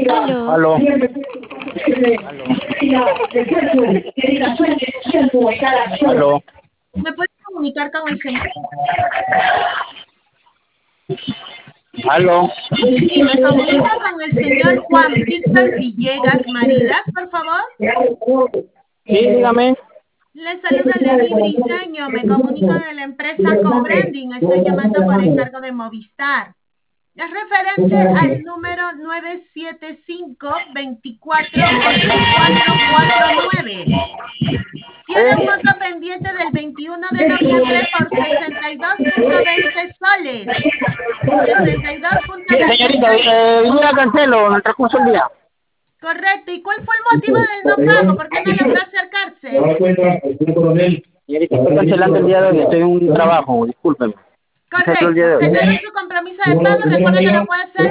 Aló. Aló. Aló. ¿Me puedes comunicar con el señor? Aló. Sí, me comunica con el señor Juan Víctor Villegas Maridas, por favor. Sí, dígame. Le saluda Lenny Briseño, me comunico de la empresa Cobranding, estoy llamando por encargo de Movistar. Es referente al número 975-248449. Tiene un monto pendiente del 21 de noviembre por 62.20 soles. Sí, 62.20 señorita, soles. hoy día cancelo en el transcurso del día. Correcto. ¿Y cuál fue el motivo del no pago? ¿Por qué no logró acercarse? Señorita, estoy cancelando el día de hoy, estoy en un trabajo, discúlpeme. Cancelo el día Correcto. de hoy. Cancela su compromiso de pago. Recuerda que lo puede hacer